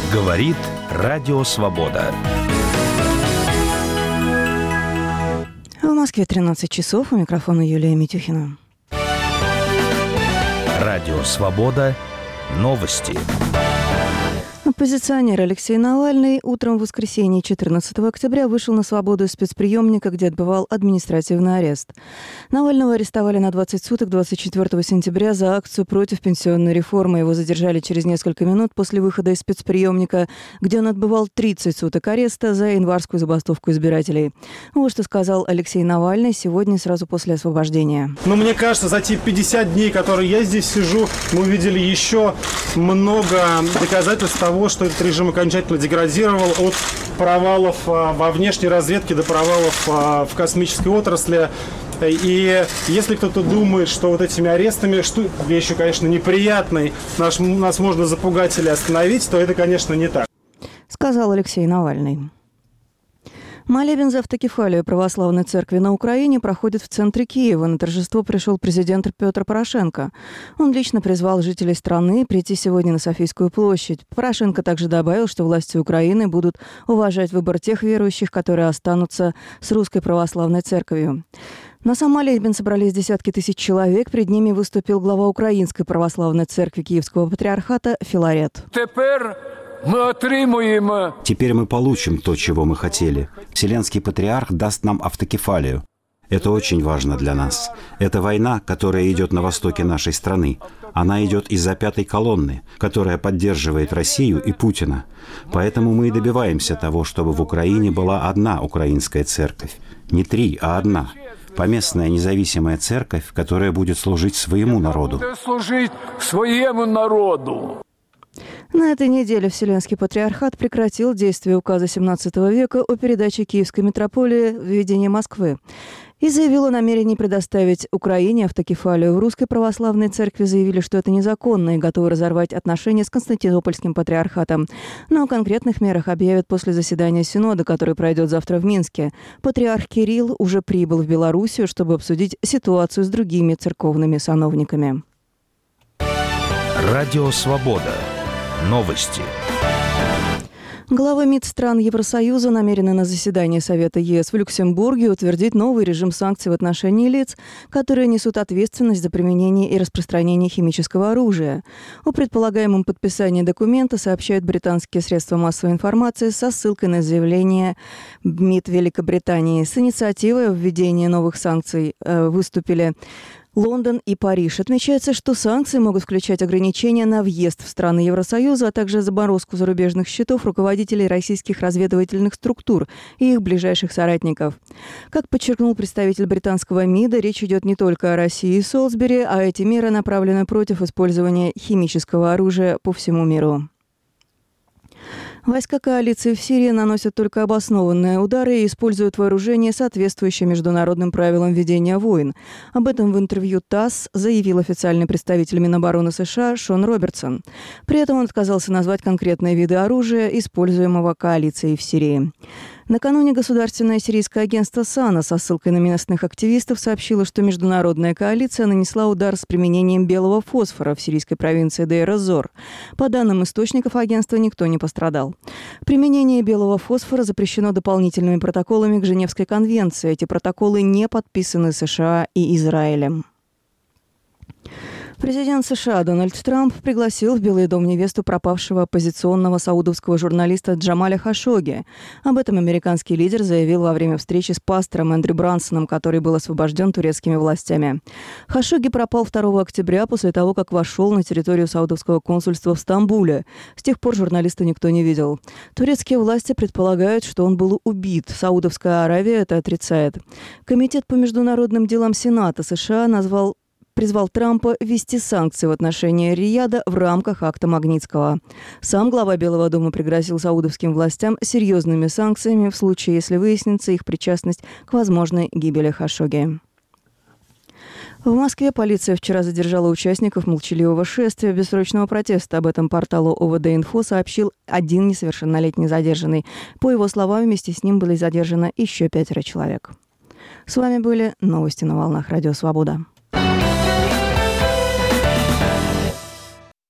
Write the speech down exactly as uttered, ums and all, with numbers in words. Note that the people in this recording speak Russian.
Говорит Радио Свобода. В Москве тринадцать часов. У микрофона Юлия Митюхина. Радио Свобода. Новости. Оппозиционер Алексей Навальный утром в воскресенье четырнадцатого октября вышел на свободу из спецприемника, где отбывал административный арест. Навального арестовали на двадцать суток двадцать четвёртого сентября за акцию против пенсионной реформы. Его задержали через несколько минут после выхода из спецприемника, где он отбывал тридцать суток ареста за январскую забастовку избирателей. Вот что сказал Алексей Навальный сегодня сразу после освобождения. Но мне кажется, за те пятьдесят дней, которые я здесь сижу, мы увидели еще много доказательств того, что этот режим окончательно деградировал, от провалов во внешней разведке до провалов в космической отрасли. И если кто-то думает, что вот этими арестами, что вещью, конечно, неприятной, наш, нас можно запугать или остановить, то это, конечно, не так. Сказал Алексей Навальный. Молебен за автокефалию православной церкви на Украине проходит в центре Киева. На торжество пришел президент Петр Порошенко. Он лично призвал жителей страны прийти сегодня на Софийскую площадь. Порошенко также добавил, что власти Украины будут уважать выбор тех верующих, которые останутся с Русской православной церковью. На сам молебен собрались десятки тысяч человек. Перед ними выступил глава Украинской православной церкви Киевского патриархата Филарет. Теперь мы отримуем... Теперь мы получим то, чего мы хотели. Вселенский патриарх даст нам автокефалию. Это очень важно для нас. Это война, которая идет на востоке нашей страны. Она идет из-за пятой колонны, которая поддерживает Россию и Путина. Поэтому мы и добиваемся того, чтобы в Украине была одна украинская церковь. Не три, а одна. Поместная независимая церковь, которая будет служить своему народу. Служить своему народу. На этой неделе Вселенский патриархат прекратил действие указа семнадцатого века о передаче Киевской митрополии в ведение Москвы и заявил о намерении предоставить Украине автокефалию. В Русской православной церкви заявили, что это незаконно и готовы разорвать отношения с Константинопольским патриархатом. Но о конкретных мерах объявят после заседания Синода, который пройдет завтра в Минске. Патриарх Кирилл уже прибыл в Белоруссию, чтобы обсудить ситуацию с другими церковными сановниками. Радио Свобода. Новости. Главы МИД стран Евросоюза намерены на заседании Совета ЕС в Люксембурге утвердить новый режим санкций в отношении лиц, которые несут ответственность за применение и распространение химического оружия. О предполагаемом подписании документа сообщают британские средства массовой информации со ссылкой на заявление МИД Великобритании. С инициативой о введении новых санкций э, выступили Лондон и Париж. Отмечается, что санкции могут включать ограничения на въезд в страны Евросоюза, а также заморозку зарубежных счетов руководителей российских разведывательных структур и их ближайших соратников. Как подчеркнул представитель британского МИДа, речь идет не только о России и Солсбери, а эти меры направлены против использования химического оружия по всему миру. Войска коалиции в Сирии наносят только обоснованные удары и используют вооружение, соответствующее международным правилам ведения войн. Об этом в интервью ТАСС заявил официальный представитель Минобороны США Шон Робертсон. При этом он отказался назвать конкретные виды оружия, используемого коалицией в Сирии. Накануне государственное сирийское агентство САНА со ссылкой на местных активистов сообщило, что международная коалиция нанесла удар с применением белого фосфора в сирийской провинции Дейр-эз-Зор. По данным источников агентства, никто не пострадал. Применение белого фосфора запрещено дополнительными протоколами к Женевской конвенции. Эти протоколы не подписаны США и Израилем. Президент США Дональд Трамп пригласил в Белый дом невесту пропавшего оппозиционного саудовского журналиста Джамаля Хашогги. Об этом американский лидер заявил во время встречи с пастором Эндрю Брансоном, который был освобожден турецкими властями. Хашогги пропал второго октября после того, как вошел на территорию саудовского консульства в Стамбуле. С тех пор журналиста никто не видел. Турецкие власти предполагают, что он был убит. Саудовская Аравия это отрицает. Комитет по международным делам Сената США назвал призвал Трампа ввести санкции в отношении Рияда в рамках акта Магнитского. Сам глава Белого дома пригрозил саудовским властям серьезными санкциями в случае, если выяснится их причастность к возможной гибели Хашогги. В Москве полиция вчера задержала участников молчаливого шествия бессрочного протеста. Об этом порталу О В Д-Инфо сообщил один несовершеннолетний задержанный. По его словам, вместе с ним были задержаны еще пятеро человек. С вами были новости на волнах Радио Свобода.